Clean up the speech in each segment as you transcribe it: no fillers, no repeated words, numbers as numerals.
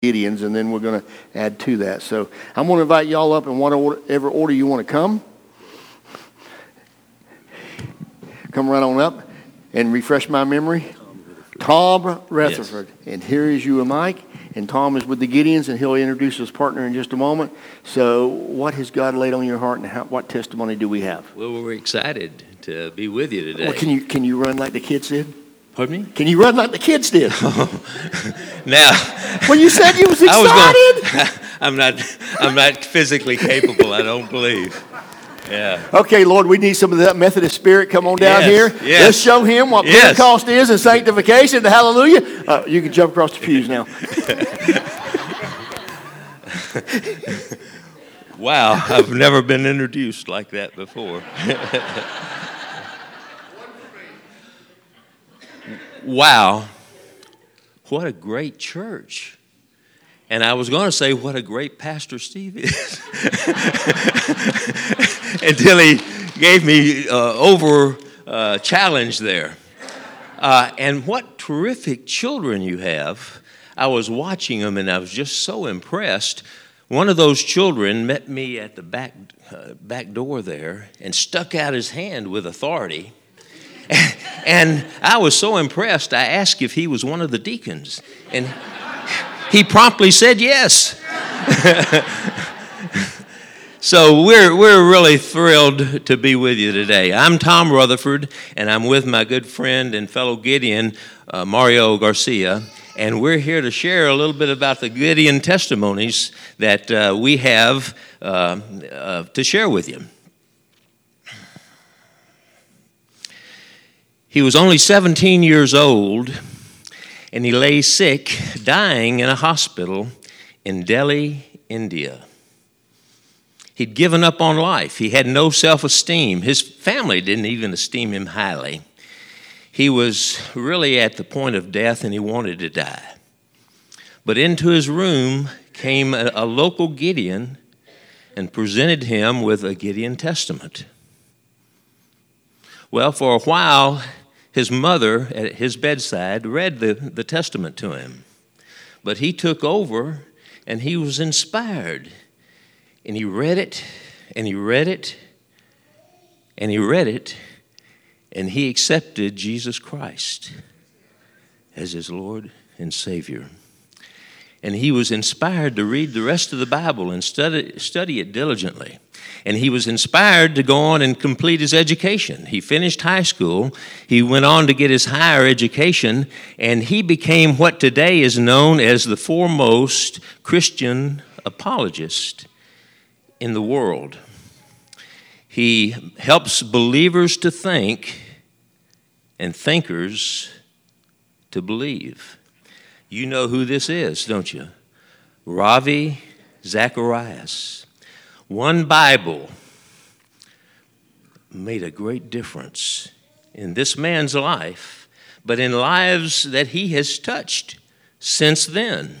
Gideons, and then we're going to add to that. So I'm going to invite y'all up in whatever order you want to come. Come right on up and refresh my memory. Tom Rutherford. Yes. And here is you and Mike. And Tom is with the Gideons, and he'll introduce his partner in just a moment. So what has God laid on your heart, and what testimony do we have? Well, we're excited to be with you today. Well, can you run like the kids did? Pardon me? Can you run like the kids did? Now, well, you said you was excited. I'm not physically capable, I don't believe. Yeah. Okay, Lord, we need some of that Methodist spirit. Come on down here. Yes. Let's show him what Pentecost is and sanctification. Hallelujah. You can jump across the pews now. Wow, I've never been introduced like that before. Wow, what a great church. And I was going to say, what a great Pastor Steve is. Until he gave me challenge there. And what terrific children you have. I was watching them, and I was just so impressed. One of those children met me at the back door there and stuck out his hand with authority. And I was so impressed, I asked if he was one of the deacons. And he promptly said yes. So we're really thrilled to be with you today. I'm Tom Rutherford, and I'm with my good friend and fellow Gideon, Mario Garcia. And we're here to share a little bit about the Gideon testimonies that we have to share with you. He was only 17 years old, and he lay sick, dying in a hospital in Delhi, India. He'd given up on life. He had no self-esteem. His family didn't even esteem him highly. He was really at the point of death, and he wanted to die. But into his room came a local Gideon and presented him with a Gideon Testament. Well, for a while, his mother at his bedside read the testament to him. But he took over, and he was inspired. And he read it, and he read it, and he read it, and he accepted Jesus Christ as his Lord and Savior. And he was inspired to read the rest of the Bible and study it diligently. And he was inspired to go on and complete his education. He finished high school. He went on to get his higher education, and he became what today is known as the foremost Christian apologist in the world. He helps believers to think and thinkers to believe. You know who this is, don't you? Ravi Zacharias. One Bible made a great difference in this man's life, but in lives that he has touched since then.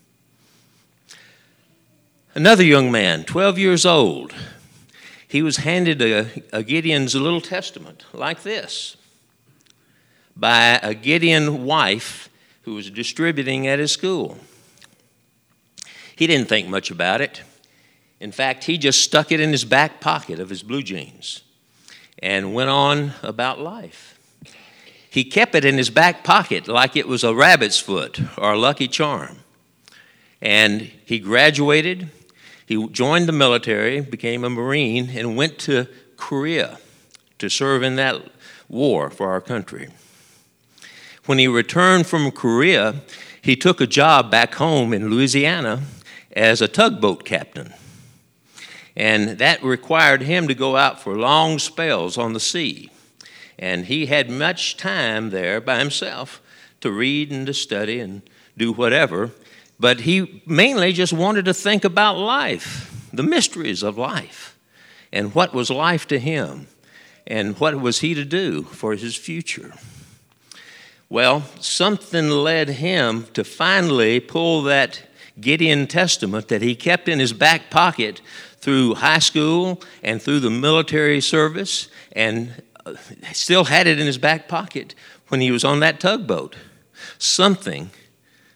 Another young man, 12 years old, he was handed a Gideon's little testament like this by a Gideon wife who was distributing at his school. He didn't think much about it. In fact, he just stuck it in his back pocket of his blue jeans and went on about life. He kept it in his back pocket like it was a rabbit's foot or a lucky charm. And he graduated. He joined the military, became a Marine, and went to Korea to serve in that war for our country. When he returned from Korea, he took a job back home in Louisiana as a tugboat captain. And that required him to go out for long spells on the sea. And he had much time there by himself to read and to study and do whatever. But he mainly just wanted to think about life, the mysteries of life, and what was life to him, and what was he to do for his future. Well, something led him to finally pull that Gideon Testament that he kept in his back pocket through high school and through the military service, and still had it in his back pocket when he was on that tugboat. Something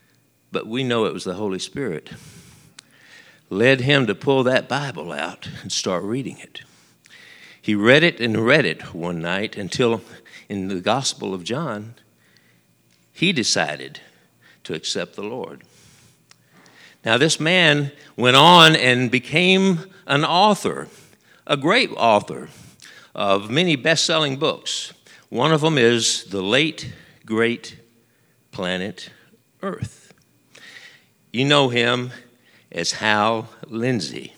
but we know it was the Holy Spirit, led him to pull that Bible out and start reading it. He read it one night until in the Gospel of John, he decided to accept the Lord. Now, this man went on and became an author, a great author of many best-selling books. One of them is The Late, Great Planet Earth. You know him as Hal Lindsey.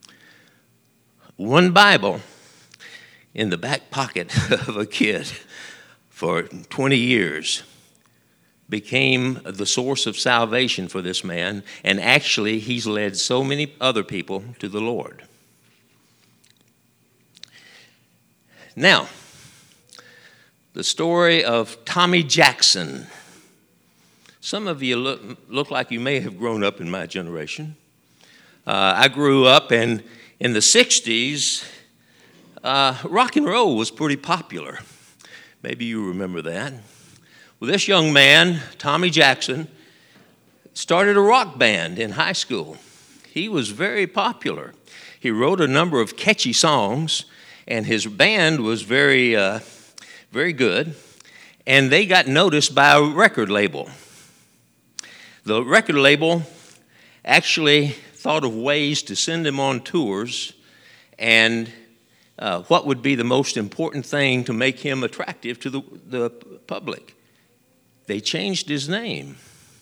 One Bible in the back pocket of a kid for 20 years became the source of salvation for this man, and actually he's led so many other people to the Lord. Now, the story of Tommy Jackson. Some of you look like you may have grown up in my generation. I grew up, and in the 60s, rock and roll was pretty popular. Maybe you remember that. Well, this young man, Tommy Jackson, started a rock band in high school. He was very popular. He wrote a number of catchy songs, and his band was very good, and they got noticed by a record label. The record label actually thought of ways to send him on tours, and what would be the most important thing to make him attractive to the public. They changed his name.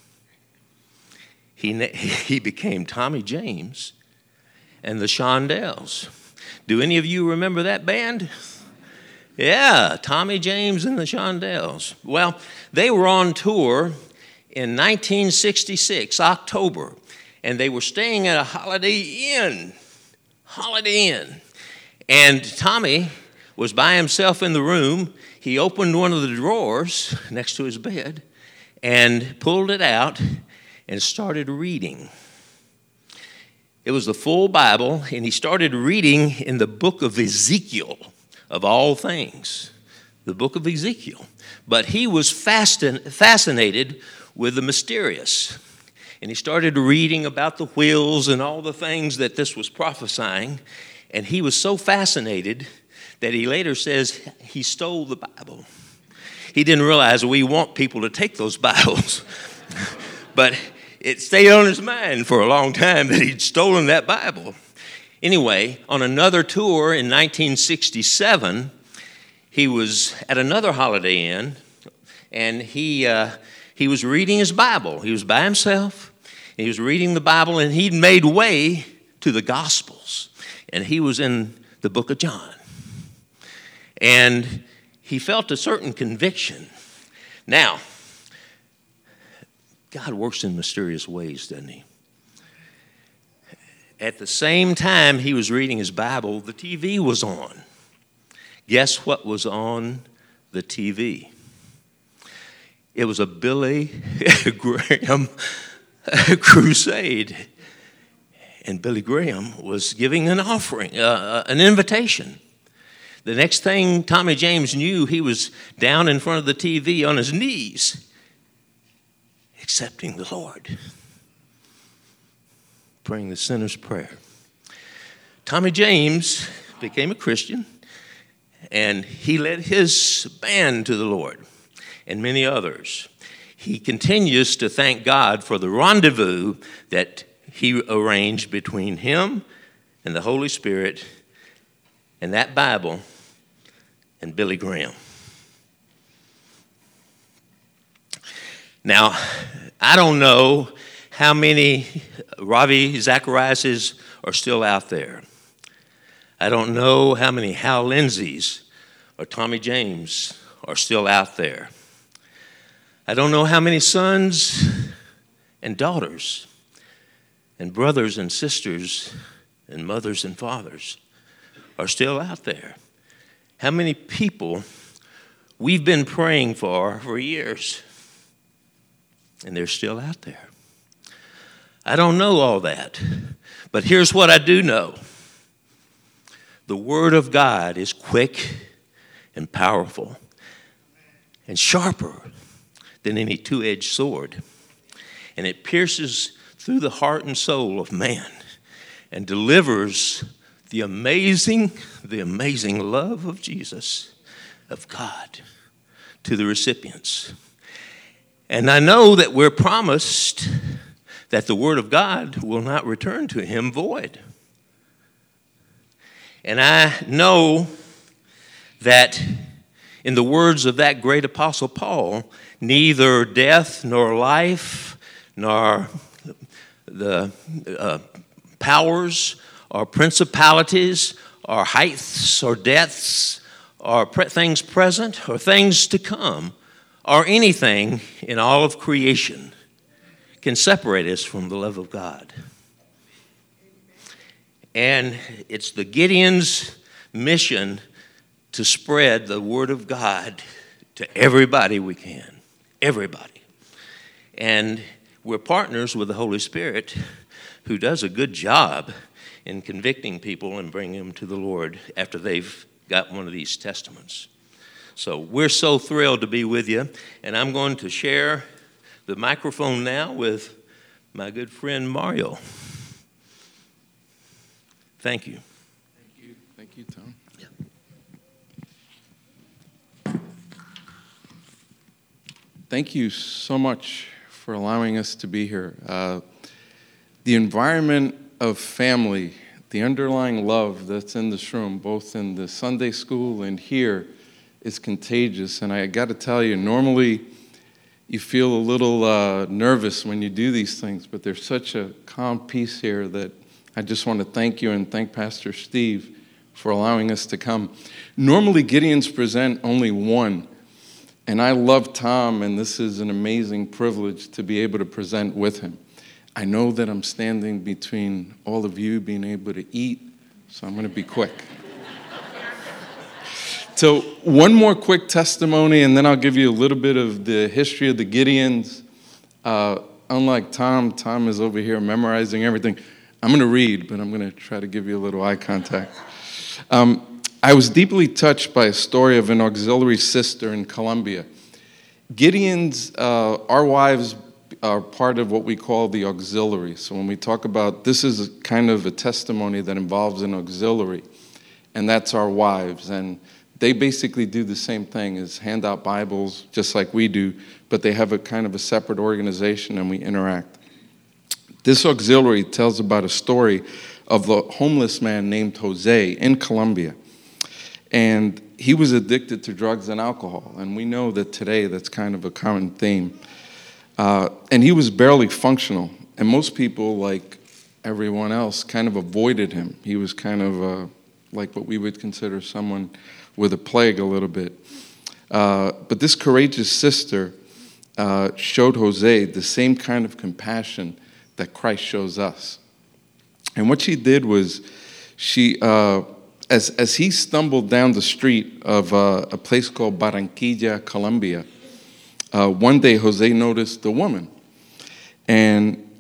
He became Tommy James and the Shondells. Do any of you remember that band? Yeah, Tommy James and the Shondells. Well, they were on tour in 1966, October, and they were staying at a Holiday Inn. And Tommy was by himself in the room. He opened one of the drawers next to his bed and pulled it out and started reading. It was the full Bible, and he started reading in the book of Ezekiel, of all things, the book of Ezekiel. But he was fascinated with the mysterious, and he started reading about the wheels and all the things that this was prophesying, and he was so fascinated that he later says he stole the Bible. He didn't realize we want people to take those Bibles, but it stayed on his mind for a long time that he'd stolen that Bible. Anyway, on another tour in 1967, he was at another Holiday Inn, and he was reading his Bible. He was by himself, and he was reading the Bible, and he'd made way to the Gospels, and he was in the book of John. And he felt a certain conviction. Now, God works in mysterious ways, doesn't he? At the same time he was reading his Bible, the TV was on. Guess what was on the TV? It was a Billy Graham crusade. And Billy Graham was giving an offering, an invitation. The next thing Tommy James knew, he was down in front of the TV on his knees, accepting the Lord, praying the sinner's prayer. Tommy James became a Christian, and he led his band to the Lord and many others. He continues to thank God for the rendezvous that he arranged between him and the Holy Spirit and that Bible and Billy Graham. Now, I don't know how many Ravi Zachariases are still out there. I don't know how many Hal Lindsays or Tommy James are still out there. I don't know how many sons and daughters and brothers and sisters and mothers and fathers are still out there. How many people we've been praying for years, and they're still out there. I don't know all that, but here's what I do know. The Word of God is quick and powerful and sharper than any two-edged sword. and it pierces through the heart and soul of man and delivers the amazing love of Jesus, of God, to the recipients. And I know that we're promised that the Word of God will not return to him void. And I know that in the words of that great apostle Paul, neither death nor life nor the powers or principalities or heights or depths or things present or things to come or anything in all of creation can separate us from the love of God. And it's the Gideon's mission to spread the word of God to everybody we can. Everybody. And we're partners with the Holy Spirit, who does a good job in convicting people and bringing them to the Lord after they've got one of these testaments. So we're so thrilled to be with you. And I'm going to share the microphone now with my good friend Mario. Thank you. Thank you, Tom. Yeah. Thank you so much for allowing us to be here. The environment of family, the underlying love that's in this room, both in the Sunday school and here, is contagious. And I got to tell you, normally you feel a little nervous when you do these things, but there's such a calm peace here that I just want to thank you and thank Pastor Steve for allowing us to come. Normally, Gideons present only one, and I love Tom, and this is an amazing privilege to be able to present with him. I know that I'm standing between all of you being able to eat, so I'm going to be quick. So one more quick testimony, and then I'll give you a little bit of the history of the Gideons. Unlike Tom is over here memorizing everything. I'm going to read, but I'm going to try to give you a little eye contact. I was deeply touched by a story of an auxiliary sister in Colombia. Gideons, our wives are part of what we call the auxiliary. So when we talk about, this is a kind of a testimony that involves an auxiliary, and that's our wives. And they basically do the same thing as hand out Bibles, just like we do, but they have a kind of a separate organization, and we interact. This auxiliary tells about a story of a homeless man named Jose in Colombia. And he was addicted to drugs and alcohol. And we know that today that's kind of a common theme. And he was barely functional. And most people, like everyone else, kind of avoided him. He was kind of like what we would consider someone with a plague a little bit. But this courageous sister showed Jose the same kind of compassion that Christ shows us. And what she did was, she, as he stumbled down the street of a place called Barranquilla, Colombia, one day Jose noticed a woman. And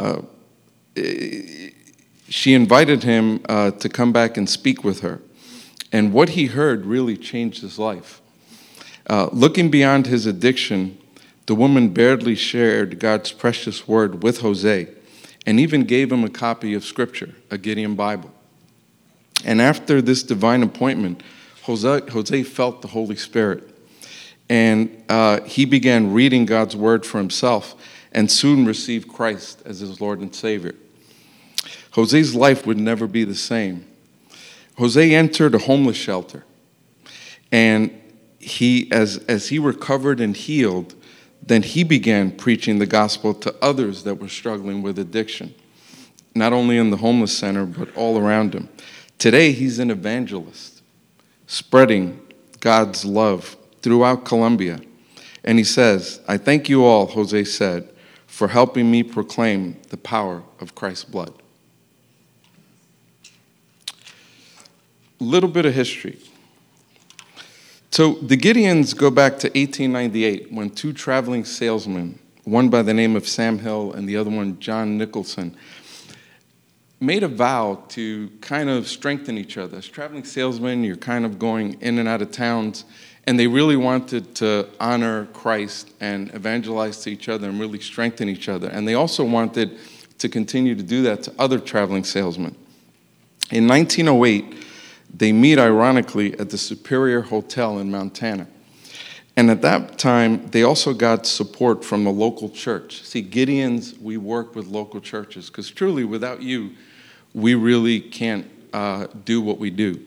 she invited him to come back and speak with her. And what he heard really changed his life. Looking beyond his addiction, the woman barely shared God's precious word with Jose and even gave him a copy of Scripture, a Gideon Bible. And after this divine appointment, Jose felt the Holy Spirit. And he began reading God's word for himself and soon received Christ as his Lord and Savior. Jose's life would never be the same. Jose entered a homeless shelter. And he, as he recovered and healed, then he began preaching the gospel to others that were struggling with addiction, not only in the homeless center, but all around him. Today, he's an evangelist, spreading God's love throughout Colombia. And he says, "I thank you all," Jose said, "for helping me proclaim the power of Christ's blood." A little bit of history. So the Gideons go back to 1898 when two traveling salesmen, one by the name of Sam Hill and the other one John Nicholson, made a vow to kind of strengthen each other. As traveling salesmen, you're kind of going in and out of towns, And they really wanted to honor Christ and evangelize to each other and really strengthen each other. And they also wanted to continue to do that to other traveling salesmen. In 1908, they meet ironically at the Superior Hotel in Montana. And at that time, they also got support from the local church. See, Gideons, we work with local churches because truly without you, we really can't do what we do.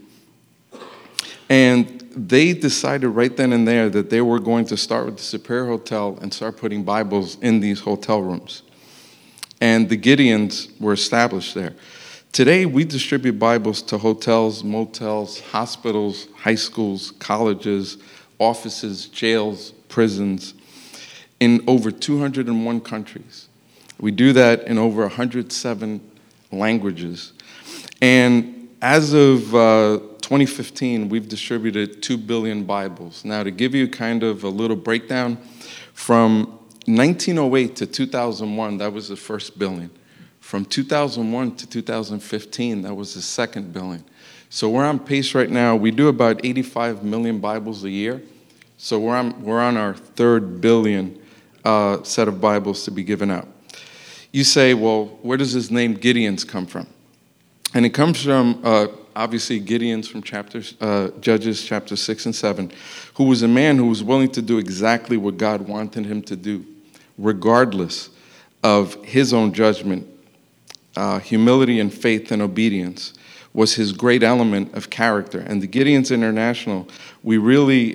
And they decided right then and there that they were going to start with the Superior Hotel and start putting Bibles in these hotel rooms. And the Gideons were established there. Today, we distribute Bibles to hotels, motels, hospitals, high schools, colleges, offices, jails, prisons, in over 201 countries. We do that in over 107 languages. And as of 2015, we've distributed 2 billion Bibles. Now, to give you kind of a little breakdown, from 1908 to 2001, that was the first billion. From 2001 to 2015, that was the second billion. So we're on pace right now. We do about 85 million Bibles a year. So we're on our third billion set of Bibles to be given out. You say, well, where does this name Gideons come from? And it comes from, obviously, Gideons from Judges chapter 6 and 7, who was a man who was willing to do exactly what God wanted him to do, regardless of his own judgment. Humility and faith and obedience was his great element of character. And the Gideons International, we really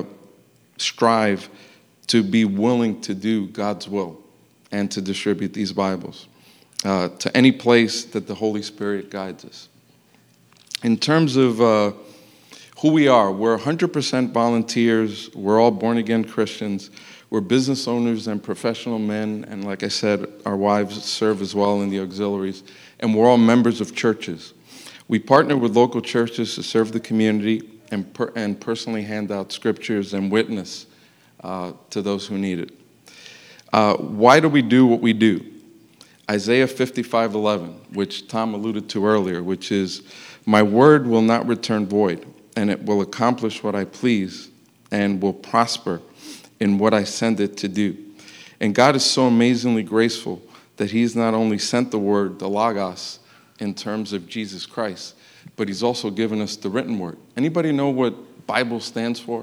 strive to be willing to do God's will and to distribute these Bibles to any place that the Holy Spirit guides us. In terms of who we are, we're 100% volunteers. We're all born-again Christians. We're business owners and professional men, and like I said, our wives serve as well in the auxiliaries, and we're all members of churches. We partner with local churches to serve the community and personally hand out scriptures and witness to those who need it. Why do we do what we do? Isaiah 55:11, which Tom alluded to earlier, which is, "My word will not return void, and it will accomplish what I please and will prosper in what I send it to do." And God is so amazingly graceful that he's not only sent the word, the Logos, in terms of Jesus Christ, but he's also given us the written word. Anybody know what Bible stands for?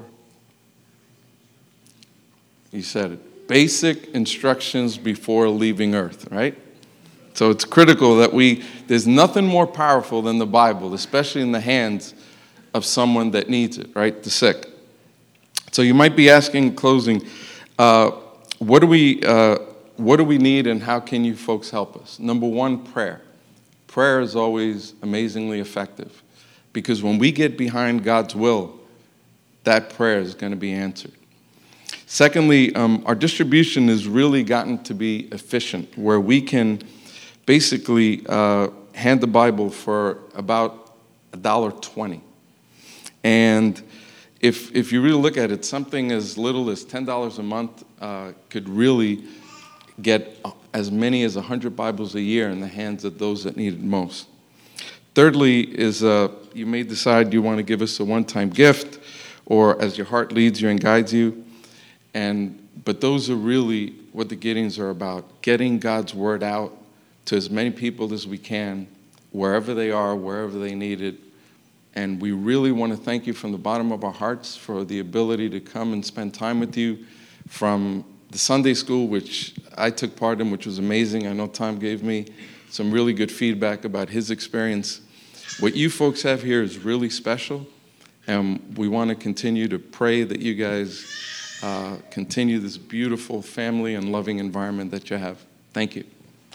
You said it. Basic instructions before leaving earth, right? So it's critical that there's nothing more powerful than the Bible, especially in the hands of someone that needs it, right? The sick. So you might be asking in closing, what do we need and how can you folks help us? Number one, prayer. Prayer is always amazingly effective because when we get behind God's will, that prayer is going to be answered. Secondly, our distribution has really gotten to be efficient, where we can basically hand the Bible for about $1.20. And if you really look at it, something as little as $10 a month could really get as many as 100 Bibles a year in the hands of those that need it most. Thirdly is you may decide you want to give us a one-time gift, or as your heart leads you and guides you. But those are really what the Gideons are about, getting God's word out to as many people as we can, wherever they are, wherever they need it. And we really want to thank you from the bottom of our hearts for the ability to come and spend time with you, from the Sunday school, which I took part in, which was amazing. I know Tom gave me some really good feedback about his experience. What you folks have here is really special, and we want to continue to pray that you guys continue this beautiful family and loving environment that you have. Thank you.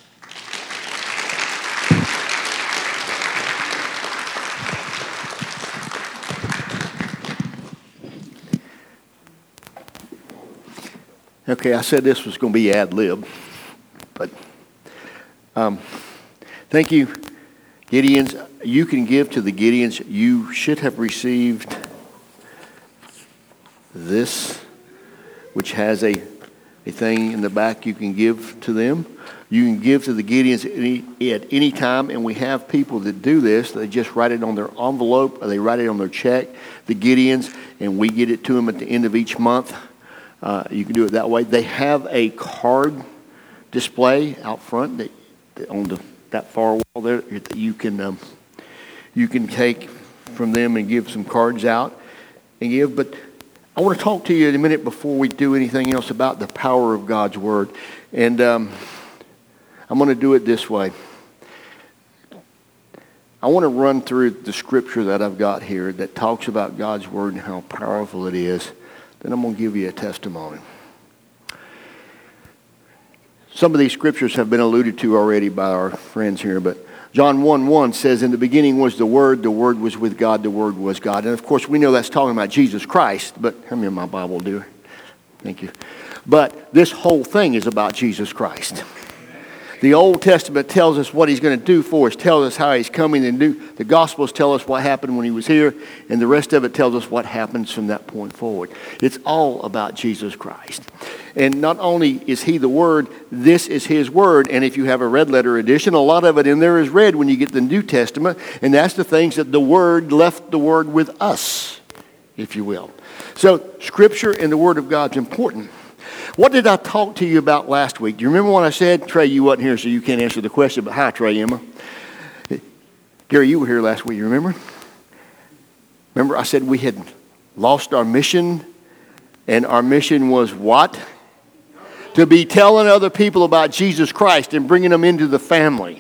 Okay, I said this was going to be ad lib, but thank you, Gideons. You can give to the Gideons. You should have received this, which has a a thing in the back you can give to them. You can give to the Gideons at any time, and we have people that do this. They just write it on their envelope, or they write it on their check, the Gideons, and we get it to them at the end of each month. You can do it that way. They have a card display out front that on that far wall there that you can take from them and give some cards out and give. But I want to talk to you in a minute before we do anything else about the power of God's Word. And I'm going to do it this way. I want to run through the scripture that I've got here that talks about God's Word and how powerful it is. Then I'm going to give you a testimony. Some of these scriptures have been alluded to already by our friends here, but John 1:1 says, "In the beginning was the Word was with God, the Word was God." And of course, we know that's talking about Jesus Christ, but how many of my Bible do? Thank you. But this whole thing is about Jesus Christ. The Old Testament tells us what he's going to do for us, tells us how he's coming and do. The Gospels tell us what happened when he was here, and the rest of it tells us what happens from that point forward. It's all about Jesus Christ. And not only is he the Word, this is his Word. And if you have a red letter edition, a lot of it in there is red when you get the New Testament. And that's the things that the Word left the Word with us, if you will. So Scripture and the Word of God is important. What did I talk to you about last week? Do you remember what I said? Trey, you wasn't here, so you can't answer the question, but hi, Trey, Emma. Gary, you were here last week, you remember? Remember I said we had lost our mission, and our mission was what? To be telling other people about Jesus Christ and bringing them into the family.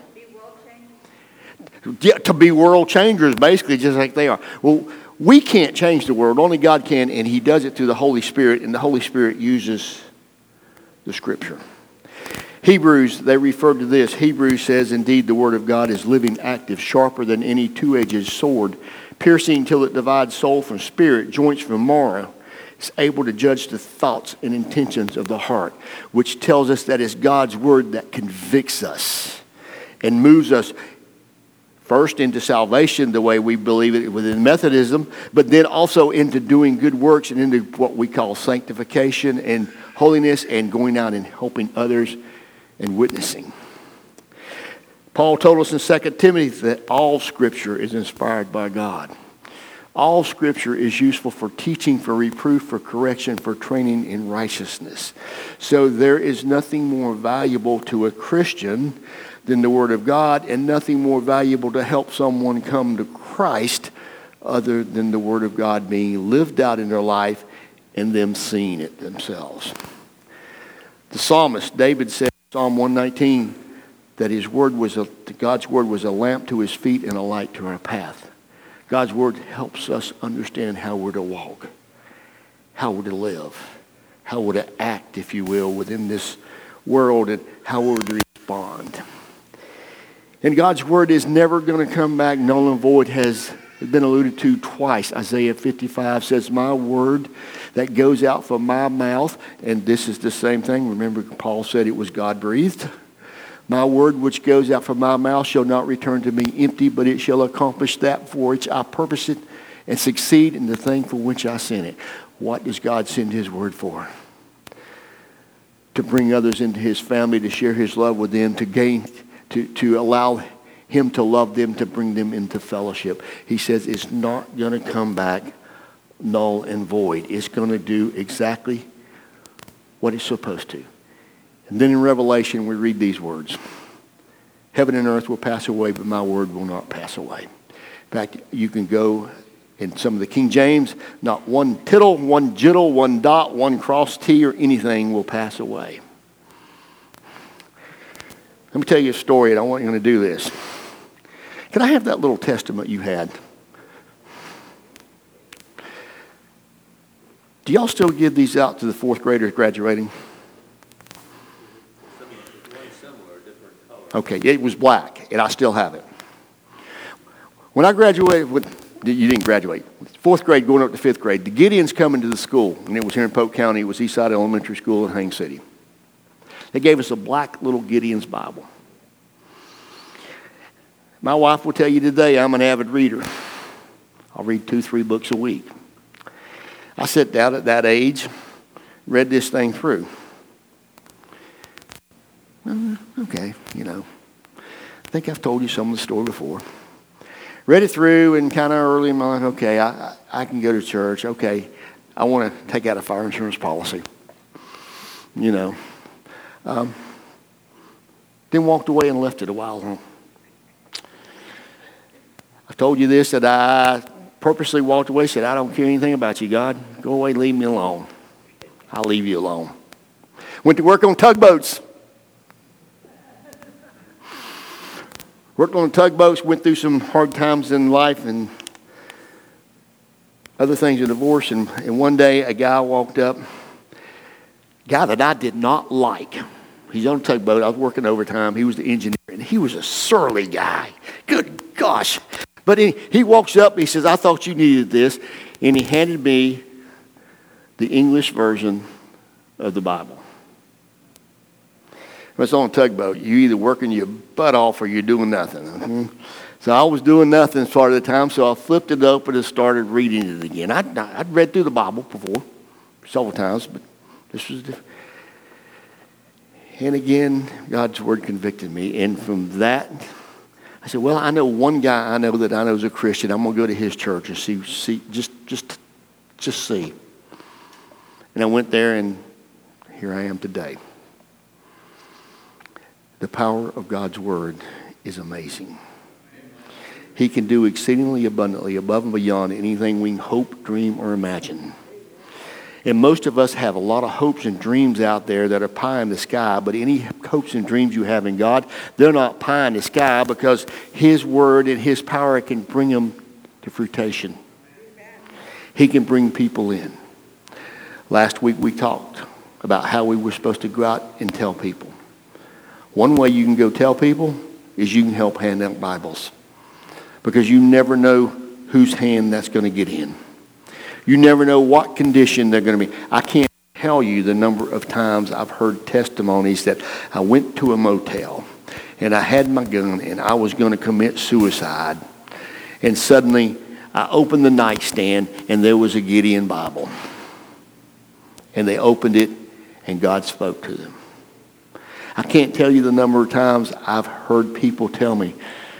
Yeah, to be world changers, basically, just like they are. Well, we can't change the world. Only God can, and he does it through the Holy Spirit, and the Holy Spirit uses the Scripture. Hebrews, they refer to this. Hebrews says, "Indeed, the Word of God is living, active, sharper than any two-edged sword, piercing till it divides soul from spirit, joints from marrow. It's able to judge the thoughts and intentions of the heart," which tells us that it's God's Word that convicts us and moves us first into salvation the way we believe it within Methodism, but then also into doing good works and into what we call sanctification and holiness and going out and helping others and witnessing. Paul told us in 2 Timothy that all Scripture is inspired by God. All Scripture is useful for teaching, for reproof, for correction, for training in righteousness. So there is nothing more valuable to a Christian than the Word of God, and nothing more valuable to help someone come to Christ other than the Word of God being lived out in their life and them seeing it themselves. The psalmist, David, said in Psalm 119 that God's Word was a lamp to his feet and a light to our path. God's Word helps us understand how we're to walk, how we're to live, how we're to act, if you will, within this world, and how we're to respond. And God's Word is never going to come back null and void. Has been alluded to twice. Isaiah 55 says, "My word that goes out from my mouth," and this is the same thing. Remember, Paul said it was God-breathed. "My word which goes out from my mouth shall not return to me empty, but it shall accomplish that for which I purpose it and succeed in the thing for which I sent it." What does God send his word for? To bring others into his family, to share his love with them, to allow him to love them, to bring them into fellowship. He says it's not going to come back null and void. It's going to do exactly what it's supposed to. And then in Revelation, we read these words. "Heaven and earth will pass away, but my word will not pass away." In fact, you can go in some of the King James, not one tittle, one jittle, one dot, one cross T, or anything will pass away. Let me tell you a story, and I want you to do this. Can I have that little testament you had? Do y'all still give these out to the fourth graders graduating? Okay, it was black, and I still have it. When I graduated, you didn't graduate, fourth grade going up to fifth grade, the Gideons come into the school, and it was here in Polk County. It was Eastside Elementary School in Haines City. They gave us a black little Gideon's Bible. My wife will tell you today I'm an avid reader. I'll read 2-3 books a week. I sat down at that age, read this thing through. Okay, I think I've told you some of the story before. Read it through and kind of early in my life, okay, I can go to church. Okay, I want to take out a fire insurance policy. Then walked away and left it a while. I've told you this, that I purposely walked away, said, I don't care anything about you, God. Go away, leave me alone. I'll leave you alone. Went to work on tugboats. Worked on tugboats, went through some hard times in life and other things, a divorce. And one day a guy walked up, a guy that I did not like. He's on a tugboat. I was working overtime. He was the engineer, and he was a surly guy. Good gosh. But he walks up, he says, I thought you needed this. And he handed me the English version of the Bible. When it's on a tugboat, you either working your butt off or you're doing nothing. So I was doing nothing part of the time, so I flipped it open and started reading it again. I'd read through the Bible before, several times, but this was different. And again, God's word convicted me. And from that, I said, well, I know one guy I know is a Christian. I'm going to go to his church and see, just see. And I went there, and here I am today. The power of God's word is amazing. He can do exceedingly abundantly above and beyond anything we can hope, dream, or imagine. And most of us have a lot of hopes and dreams out there that are pie in the sky, but any hopes and dreams you have in God, they're not pie in the sky because his word and his power can bring them to fruition. He can bring people in. Last week we talked about how we were supposed to go out and tell people. One way you can go tell people is you can help hand out Bibles, because you never know whose hand that's going to get in. You never know what condition they're going to be. I can't tell you the number of times I've heard testimonies that I went to a motel and I had my gun and I was going to commit suicide. And suddenly I opened the nightstand and there was a Gideon Bible. And they opened it and God spoke to them. I can't tell you the number of times I've heard people tell me,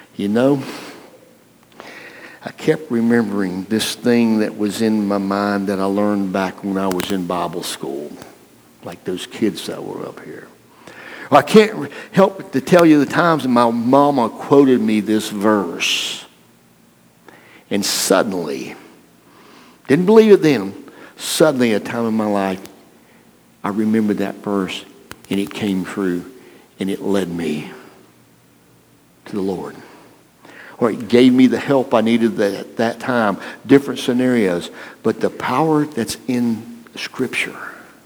I kept remembering this thing that was in my mind that I learned back when I was in Bible school, like those kids that were up here. Or I can't help to tell you the times that my mama quoted me this verse. And suddenly, didn't believe it then, suddenly a time in my life, I remembered that verse and it came true and it led me to the Lord. Or it gave me the help I needed at that time, different scenarios. But the power that's in Scripture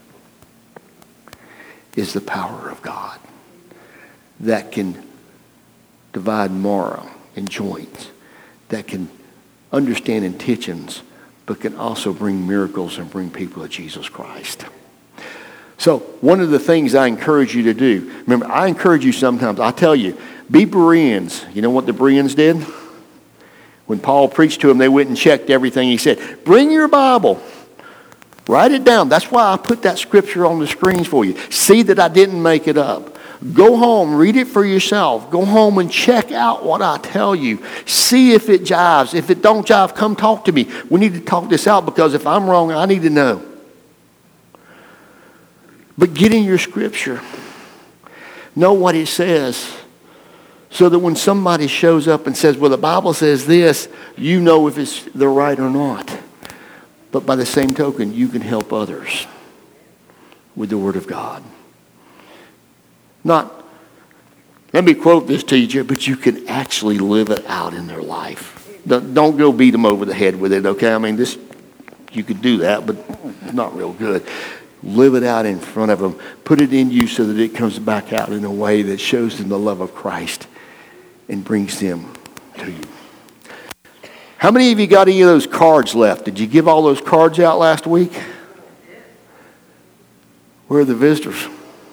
is the power of God that can divide marrow and joints, that can understand intentions, but can also bring miracles and bring people to Jesus Christ. So one of the things I encourage you to do, remember, I encourage you sometimes, I tell you, be Bereans. You know what the Bereans did? When Paul preached to them, they went and checked everything he said. Bring your Bible. Write it down. That's why I put that scripture on the screens for you. See that I didn't make it up. Go home, read it for yourself. Go home and check out what I tell you. See if it jives. If it don't jive, come talk to me. We need to talk this out, because if I'm wrong, I need to know. But get in your scripture. Know what it says, so that when somebody shows up and says, well, the Bible says this, you know if it's the right or not. But by the same token, you can help others with the Word of God. Not, let me quote this to you, but you can actually live it out in their life. Don't go beat them over the head with it, okay? I mean, you could do that, but not real good. Live it out in front of them. Put it in you so that it comes back out in a way that shows them the love of Christ and brings them to you. How many of you got any of those cards left? Did you give all those cards out last week? Where are the visitors?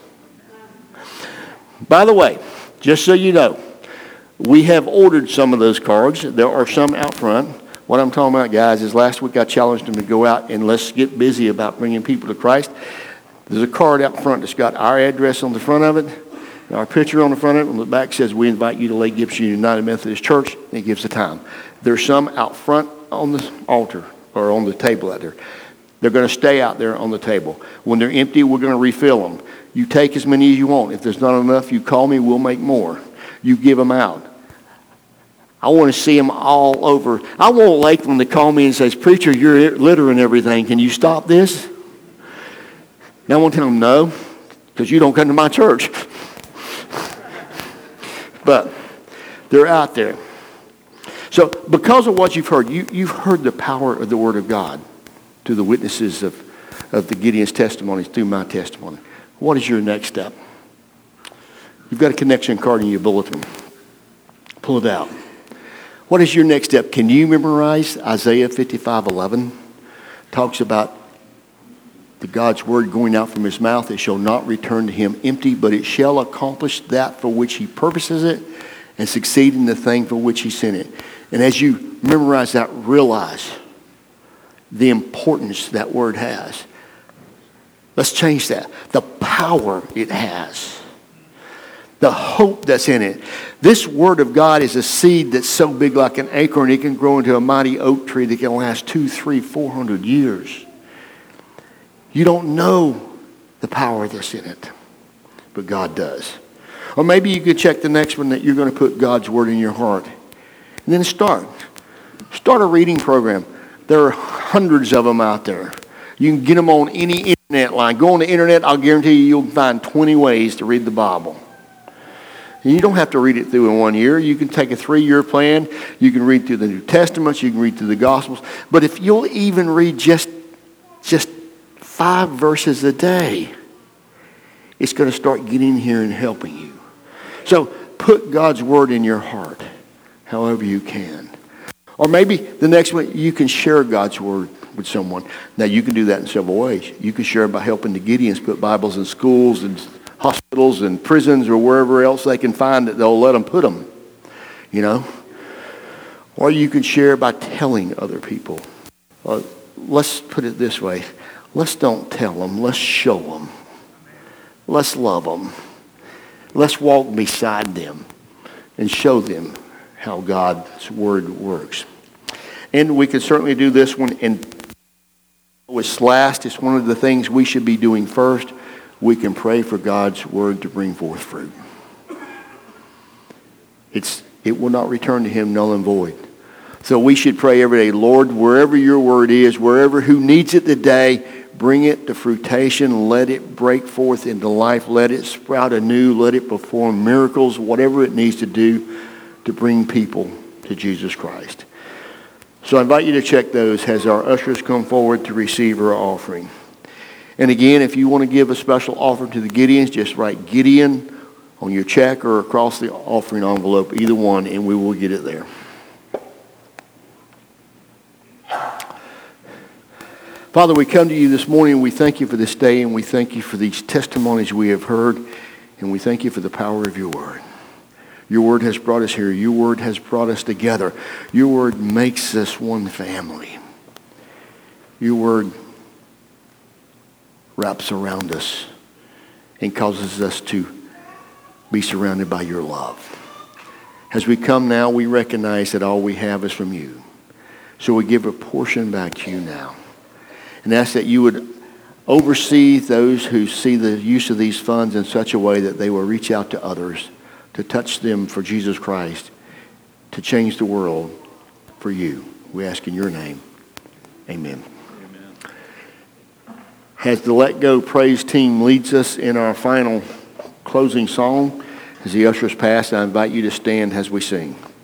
By the way, just so you know, we have ordered some of those cards. There are some out front. What I'm talking about, guys, is last week I challenged them to go out and let's get busy about bringing people to Christ. There's a card out front that's got our address on the front of it. Our picture on the front of it, on the back says, we invite you to Lake Gibson United Methodist Church, and it gives the time. There's some out front on the altar or on the table out there. They're going to stay out there on the table. When they're empty, we're going to refill them. You take as many as you want. If there's not enough, you call me, we'll make more. You give them out. I want to see them all over. I want Lakeland to call me and say, preacher, you're littering everything. Can you stop this? Now I want to tell them, no, because you don't come to my church. But they're out there. So because of what you've heard, you've heard the power of the Word of God to the witnesses of the Gideon's testimonies through my testimony. What is your next step? You've got a connection card in your bulletin. Pull it out. What is your next step? Can you memorize Isaiah 55:11? Talks about the God's word going out from his mouth. It shall not return to him empty, but it shall accomplish that for which he purposes it and succeed in the thing for which he sent it. And as you memorize that, realize the importance that word has. Let's change that. The power it has. The hope that's in it. This word of God is a seed that's so big like an acorn, it can grow into a mighty oak tree that can last 200, 300, 400 years. You don't know the power that's in it, but God does. Or maybe you could check the next one that you're going to put God's word in your heart. And then start a reading program. There are hundreds of them out there. You can get them on any internet line. Go on the internet, I'll guarantee you'll find 20 ways to read the Bible. And you don't have to read it through in 1 year. You can take a 3-year plan. You can read through the New Testaments. You can read through the Gospels. But if you'll even read just 5 verses a day, it's going to start getting here and helping you. So put God's word in your heart however you can. Or maybe the next one, you can share God's word with someone. Now, you can do that in several ways. You can share by helping the Gideons put Bibles in schools and hospitals and prisons or wherever else they can find that they'll let them put them, you know. Or you can share by telling other people. Let's put it this way. Let's don't tell them. Let's show them. Let's love them. Let's walk beside them and show them how God's word works. And we can certainly do this one. And it's last. It's one of the things we should be doing first. We can pray for God's word to bring forth fruit. It will not return to him null and void. So we should pray every day, Lord, wherever your word is, wherever who needs it today, bring it to fruition. Let it break forth into life. Let it sprout anew. Let it perform miracles, whatever it needs to do to bring people to Jesus Christ. So I invite you to check those as our ushers come forward to receive our offering. And again, if you want to give a special offering to the Gideons, just write Gideon on your check or across the offering envelope, either one, and we will get it there. Father, we come to you this morning. We thank you for this day, and we thank you for these testimonies we have heard, and we thank you for the power of your word. Your word has brought us here. Your word has brought us together. Your word makes us one family. Your word wraps around us and causes us to be surrounded by your love. As we come now, we recognize that all we have is from you. So we give a portion back to you now. And ask that you would oversee those who see the use of these funds in such a way that they will reach out to others to touch them for Jesus Christ, to change the world for you. We ask in your name. Amen. As the Let Go praise team leads us in our final closing song, as the ushers pass, I invite you to stand as we sing.